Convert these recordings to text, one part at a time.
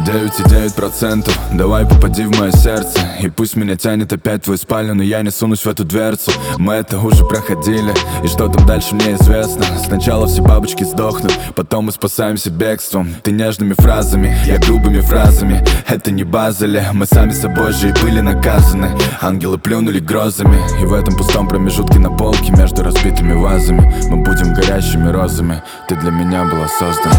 9,9%. Давай попади в мое сердце, и пусть меня тянет опять в твою спальню, но я не сунусь в эту дверцу. Мы это уже проходили, и что там дальше мне известно. Сначала все бабочки сдохнут, потом мы спасаемся бегством. Ты нежными фразами, я грубыми фразами. Это не Базеле, мы сами собой же и были наказаны. Ангелы плюнули грозами, и в этом пустом промежутке на полке между разбитыми вазами мы будем горящими розами. Ты для меня была создана.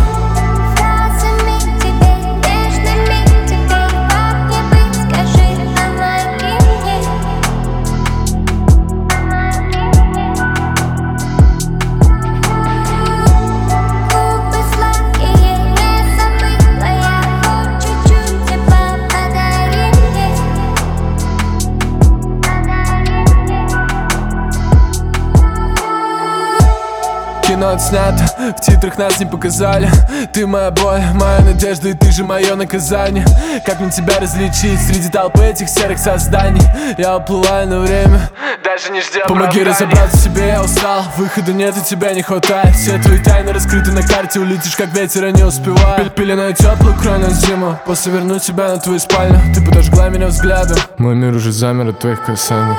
Кино отснято, в титрах нас не показали. Ты моя боль, моя надежда, и ты же мое наказание. Как мне тебя различить среди толпы этих серых созданий? Я уплываю на время, даже не ждя оправданий. Помоги разобраться в себе, я устал. Выхода нет, и тебя не хватает. Все твои тайны раскрыты на карте, улетишь как ветер, я не успеваю. Пеленаю теплую кровь на зиму, после верну тебя на твою спальню. Ты подожгла меня взглядом, мой мир уже замер от твоих касаний.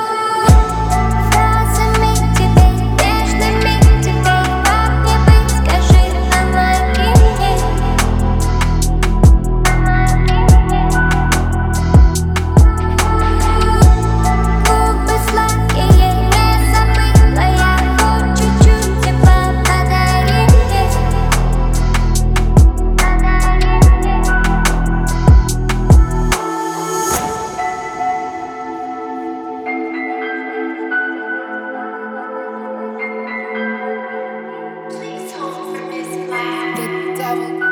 The devil.